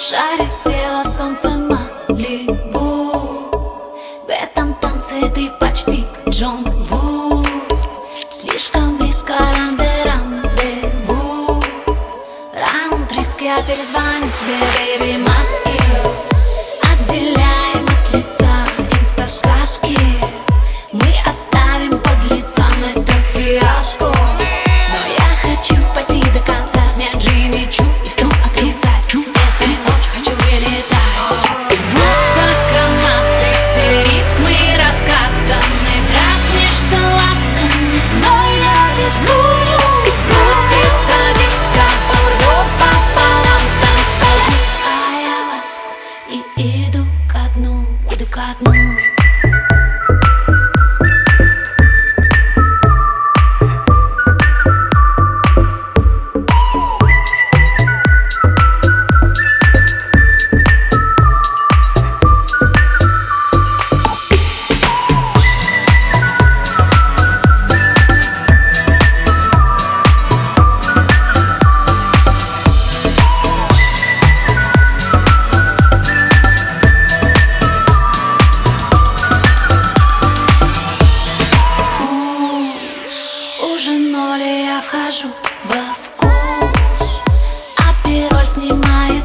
Жарит тело солнце Малибу. В этом танце ты почти Джон Ву. Слишком близко рандеву. Раунд риски, я перезвоню тебе, бэйби, маски отделяем от лица инста-сказки. Мы оставим под лицом это фиаско. Но я хочу пойти до конца, снять Джимми Чу и все отрезать. Этой ночью хочу вылетать. Высокоматы, все ритмы раскатаны, дразнишься ласками, но я рискую. Скрутится диско, порвет пополам танцпол. А я вас и иду ко дну, иду ко дну. Уже ноль, я вхожу во вкус, а пироль снимаю.